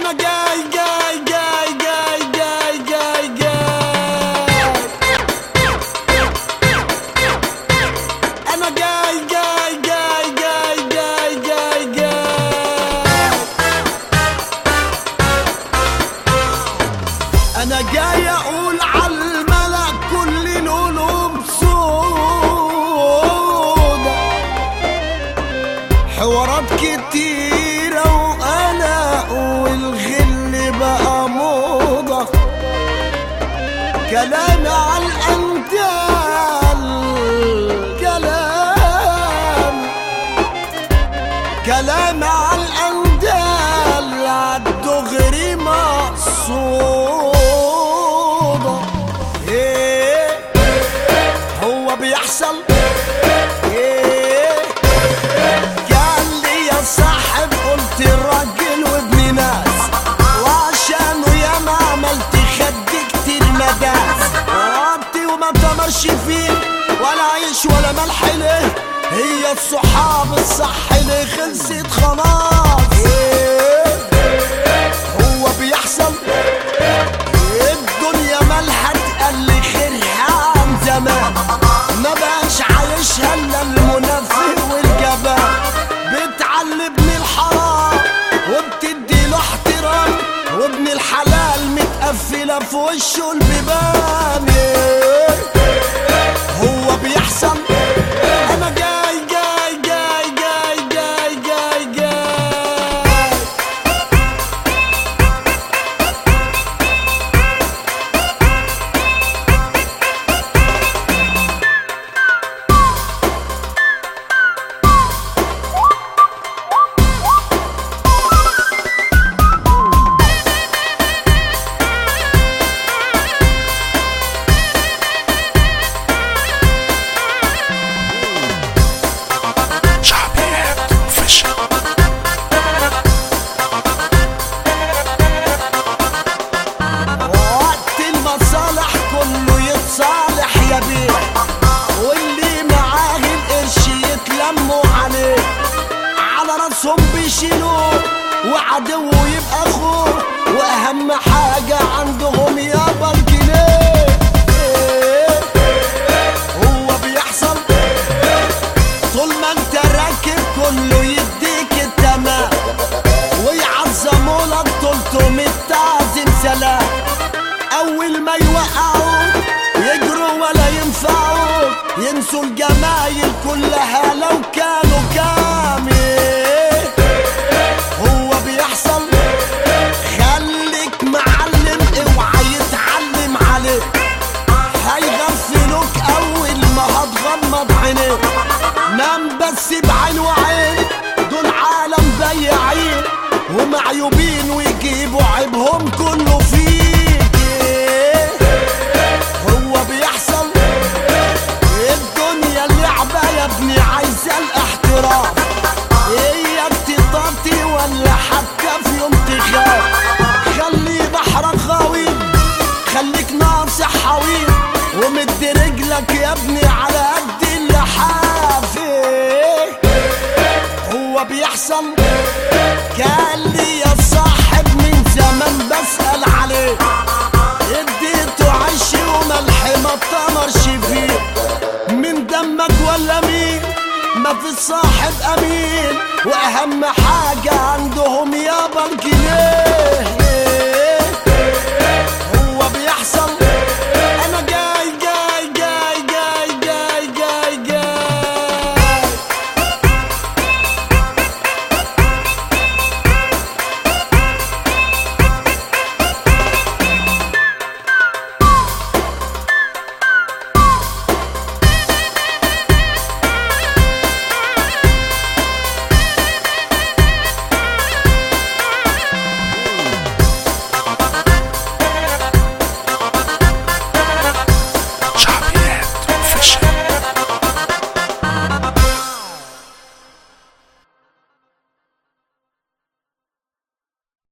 انا جاي جاي جاي جاي جاي جاي جاي انا جاي جاي جاي جاي جاي جاي جاي انا جاي اقول على الملأ كل القلوب سودا، حوارات كتيرة وقلق والغل بقى موضة، كلام على الأندال، كلام على الأندال عالدغري مقصودة. ايه هو بيحصل؟ ايه قال لي يا صاحب قلت الراجل وابن ناس، وعشانه ياما عملت خد كتير نداس، وقتي وما تمرش فيه ولا عيش ولا ملح ليه، هي الصحاب الصح اللي خلصت خلاص. ايه هو بيحصل؟ الدنيا مالها تقل خيرها عن زمان، ما بقاش عايشها الا المنفه والجبان، بتعلمني الحرام وبتدي له احترام، وابن الحلال متقفله في وشه البيبان. هو بيحصل؟ انا جاي جاي جاي جاي جاي جاي جاي واللي معاه القرش يتلموا عليه، على راسهم بيشيلوه وعدوه يبقى اخوه، واهم حاجة عندهم يابا الجنيه. هو بيحصل؟ طول ما انت راكب كله يديك التمام، ويعظموا لك 300 تعظيم سلام، اول ما يوقعوا يجروا ولا ينفعوا، ينسوا الجمايل كلها لو كانوا كامل. هو بيحصل؟ خليك معلم اوعى يتعلم عليك، هيغفلوك اول ما هتغمض عينيك، نام بس بعين وعين، دول عالم بياعين ومعيوبين ويجيبوا عيبهم كله فيك. هو بيحصل؟ الدنيا اللعبة يا ابني عايزة الاحتراف، اياك تطاطي ولا حتى في يوم تخاف، خلي بحرك غويط، خليك ناصح حويط، ومد رجلك يا ابني على قد اللحاف. هو بيحصل؟ قال لي يا صاحب من زمان بسأل عليك، اديته عيش وملح ما تمرش فيه، من دمك ولا مين؟ ما في صاحب امين، واهم حاجة عندهم يابا الجنيه.